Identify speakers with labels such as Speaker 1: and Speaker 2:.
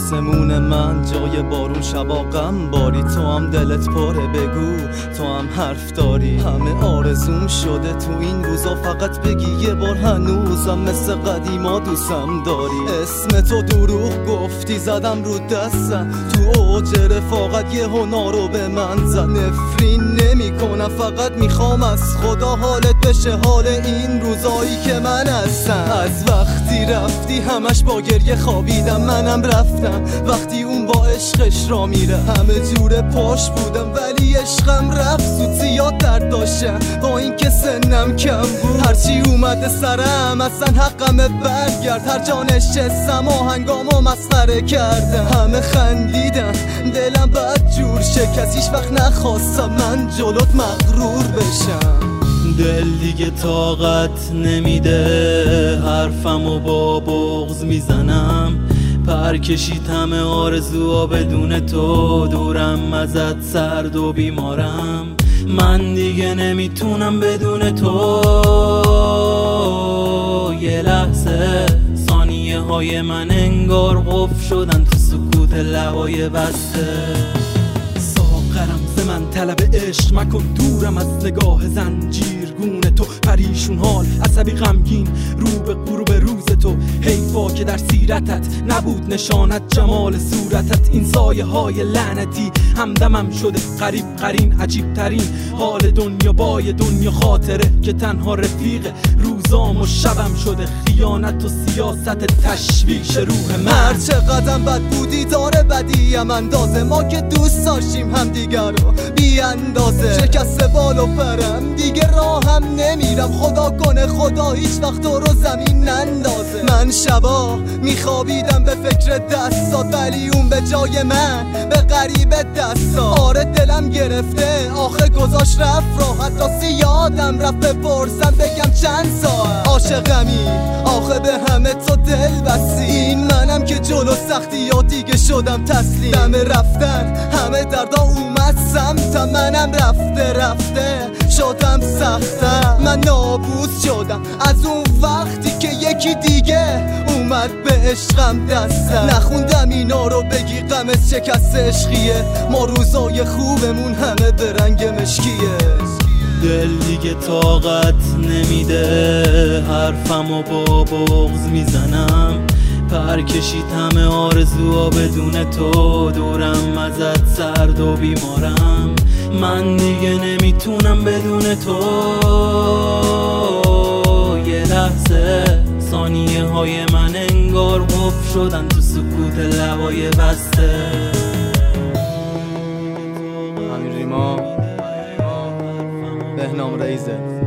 Speaker 1: آسمون من جای بارون شبا غم باری، تو هم دلت پره بگو تو هم حرف داری. همه آرزوم شده تو این روزا فقط بگی یه بار هنوزم مثل قدیما دوستم داری. اسم تو دروغ گفتی زدم رو دستم، تو اوج رفاقت یه هنارو به من زد. نفرین نمی کنم فقط میخوام از خدا حالت بشه حال این روزایی که من هستم. از وقتی رفتی همش با گریه خوابیدم، منم رفتم وقتی اون با عشقش را میره. همه جور پاش بودم ولی عشقم رفت زود، زیاد درد داشتم با این که سنم کم بود. هرچی اومده سرم اصلا حقمه برگرد، هر جا نشستم آهنگامو مسخره کردم. همه خندیدن دلم بد جور شکست، هیچ وقت نخواستم من جلوت مغرور بشم.
Speaker 2: دل دیگه طاقت نمیده حرفمو با بغض میزنم، پر کشید همه آرزوها بدون تو، دورم ازت سرد و بیمارم. من دیگه نمیتونم بدون تو. یه لحظه ثانیه های من انگار قفل شدن تو سکوت لبای بسته.
Speaker 3: ساغرم ز من طلب عشق مکن، دورم از نگاه زنجیرگون تو. پریشون حال عصبی غمگین رو به غروب روز تو. حیفا که در سیرتت نبود نشانت جمال صورتت. این سایه های لعنتی همدمم شده قریب قرین عجیب ترین حال دنیا بای دنیا. خاطره که تنها رفیق روزام و شبم شده، خیانت و سیاست تشویش روح من.
Speaker 1: هر چقدرم بد بودی داره بدیم اندازه، ما که دوست داشتیم هم دیگر رو بی اندازه. شکست بال و پرم دیگه راهم نمیرم، خدا کنه خدا هیچ وقت تو رو زمین نندازه. من شبا میخوابیدم به فکر دستات ولی اون به جای من به غریبه دستات. آره دلم گرفته آخه گذاشت رفت راحت، راستی یادم رفت بپرسم بگم چند ساعت. عاشقمی آخه به همه تو دل بستی، این منم که جلو سختی یا دیگه شدم تسلیم. دم رفتن همه دردا اومد سمتم، منم رفته شدم سختم. من نابود شدم از اون وقتی که یکی دیگه اومد به عشقم دستم. نخوندم اینا رو بگی غم شکست عشقیه، ما روزای خوبمون همه به رنگ مشکیه.
Speaker 2: دل دیگه طاقت نمیده حرفمو با بغض میزنم، پر کشید همه آرزوها بدون تو، دورم ازت سرد و بیمارم. من دیگه نمیتونم بدون تو. یه لحظه ثانیه های من انگار قفل شدن تو سکوت لبای بسته.
Speaker 1: امیر ریما، بهنام رئیزه.